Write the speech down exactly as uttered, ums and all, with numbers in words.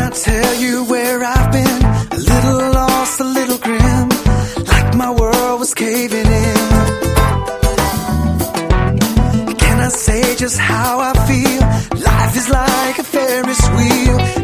I tell you where I've been? A little lost, a little grim, like my world was caving in. Can I say just how I feel? Life is like a Ferris wheel.